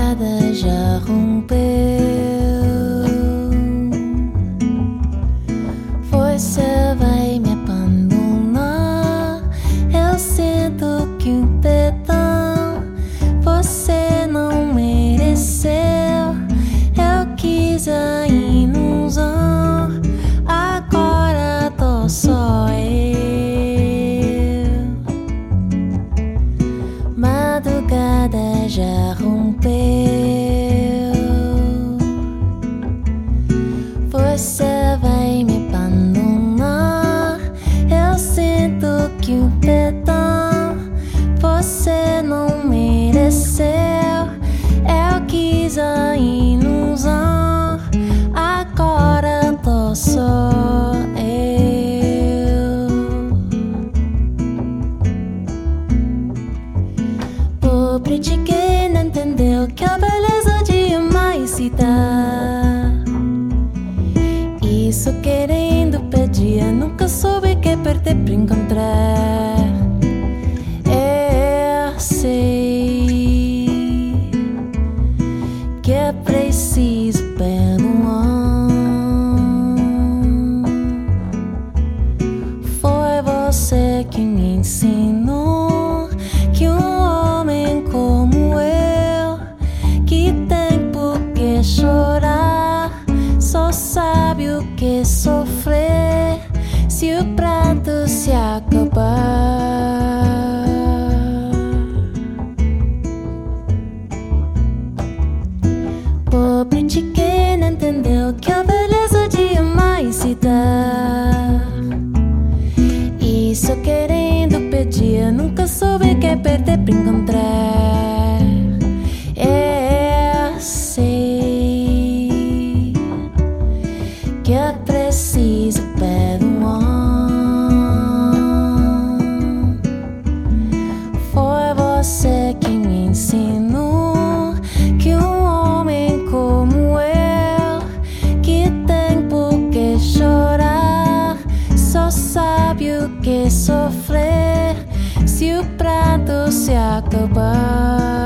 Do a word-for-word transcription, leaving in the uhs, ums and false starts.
madrugada já rompeu. Você vai me abandonar. Eu sinto que um perdão você não mereceu. Eu quis a ilusão, agora tô só eu. Madrugada já rompeu. Você vai me abandonar. Eu sinto que o perdão você não mereceu. Eu quis a ilusão, agora tô só eu. Pobre de quem não entendeu que a beleza de amar e se dar. Isso querendo pedir, nunca soube que perder pra encontrar. Eu sei que é preciso perdoar. Foi você que me ensinou que um homem como eu, que tem por que chorar, só sabe o que sofrer se o pranto se acabar. Pobre de quem não entendeu que a beleza de amar e se dar. E só querendo pedir, nunca soube que perder pra encontrar. Eu sei que é preciso perdoar. Foi você que me ensinou que um homem como eu, que tem por que chorar, só sabe o que sofrer se o pranto se acabar.